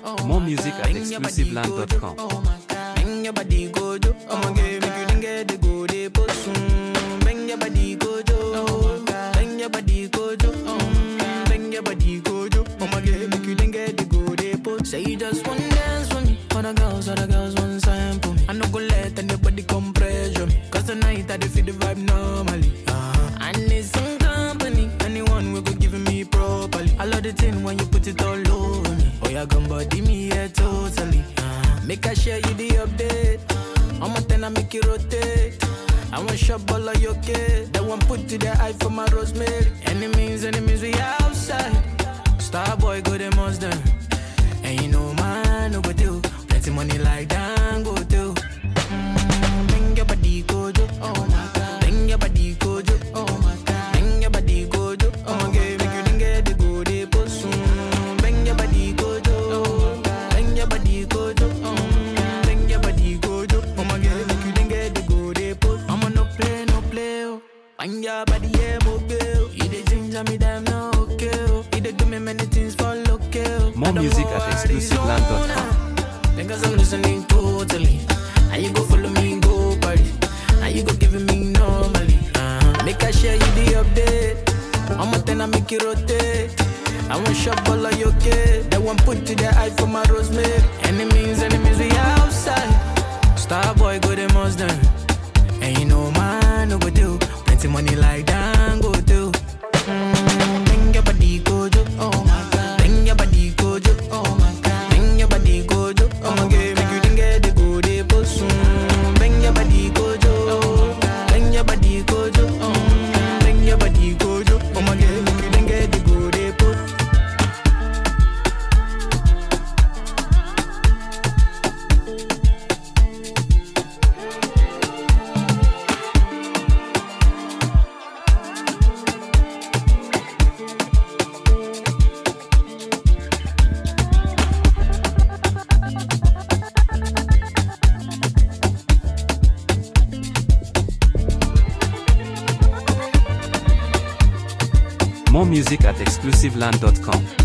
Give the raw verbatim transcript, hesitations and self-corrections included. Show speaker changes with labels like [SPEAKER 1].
[SPEAKER 1] More music at exclusive land dot com.
[SPEAKER 2] Bang your body go do. I'ma get make you didn't get the go de posun. Bang your body go do. Bang your body go do. Bang your body go do. I'ma get make you didn't get the go de posun. Say you just want dance for me. Other girls, other girls want sample me. I no go let anybody come pressure me. Cause tonight I dey feel the vibe normally. Uh-huh. I need some company. Anyone will go give me properly. I love the thing when you put it all over me. Oh, yeah, gon' body me, yeah, totally. Uh, make I share you the update. I'm a ten, I make it rotate. I want shop all of your kid. That one put to the eye for my rosemary. Enemies, enemies, we outside. Star boy, go them most them. And you know, man, no go do. Plenty money like that, go do. Mm, bring your body, go do. Oh, my God. Bring your body, go do. Oh, my God. Bring your body, go do. Oh, my God. Make you didn't get the go de post. Bring your body, go do. Bring your body, go do. Bring your body, go do. Oh, my God. Make you didn't get the go de post. I'ma no play, no play. Oh. Bring your body, yeah, mobile. You the ginger me, damn, no, okay. You the give me many things for local.
[SPEAKER 1] More music at exclusive land dot com.
[SPEAKER 2] Because I'm listening totally. And you go follow me, go party. And you go giving me normally. Uh-huh. Make I share you the update. I'm a ten, I make it rotate. I want shop all of your kid. That one put to the eye for my rosemary. Enemies, enemies, we outside. Star boy, go them most them. And you know, man, no go do. Plenty money like that, go do. Mm, bring your body, go do. Oh my God. Bring your body, go do. Oh my God. Bring your body, go do. Oh my God. Make you didn't get the go de post. Bring your body, go do. Bring your body, go do. Bring your body, go do. Oh my God. Make you didn't get the go de post.
[SPEAKER 1] More music at exclusive land dot com.